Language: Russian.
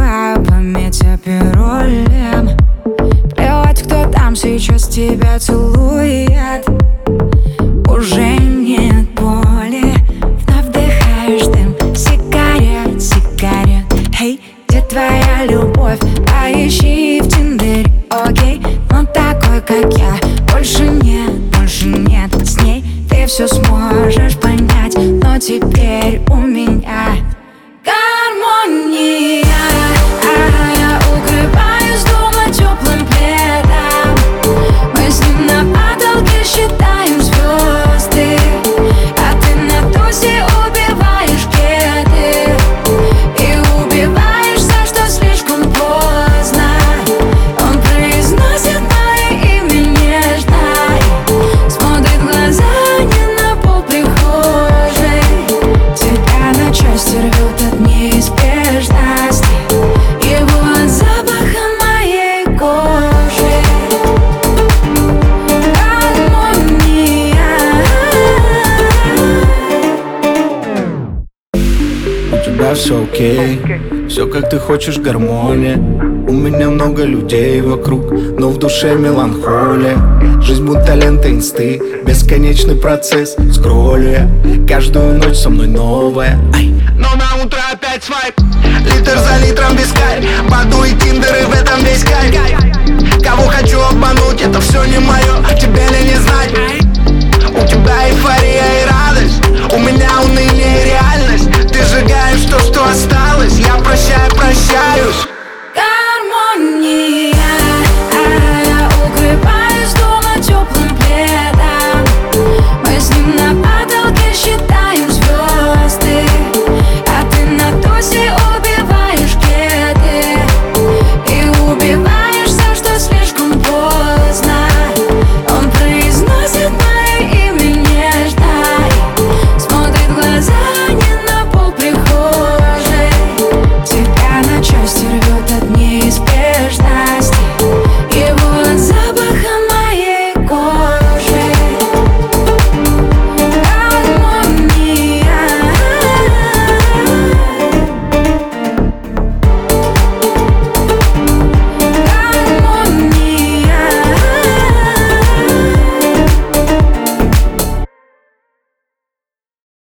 предлагаю пометься паролем. Плевать, кто там сейчас тебя целует. Уже нет боли, вновь вдыхаешь дым сигарет, сигарет. Эй, где твоя любовь? Поищи в Тиндере, окей. Но такой, как я, больше нет. С ней ты все сможешь понять. Но теперь у меня гармония. Я укрываюсь дома теплым пледом. Мы с ним на потолке считаем звезды, а ты на тусе убиваешь кеды. И убиваешь за что слишком поздно. Он произносит мое имя нежно, смотрит в глаза не на пол прихожей. Тебя на части рвет от неизбежности, его от запаха моей кожи. Гармония. У тебя все окей, все как ты хочешь, гармония. У меня много людей вокруг, но в душе меланхолия. Жизнь будто лента инсты, бесконечный процесс. Скроллю я, каждую ночь со мной новая. Но на утро опять свайп, литр за литром без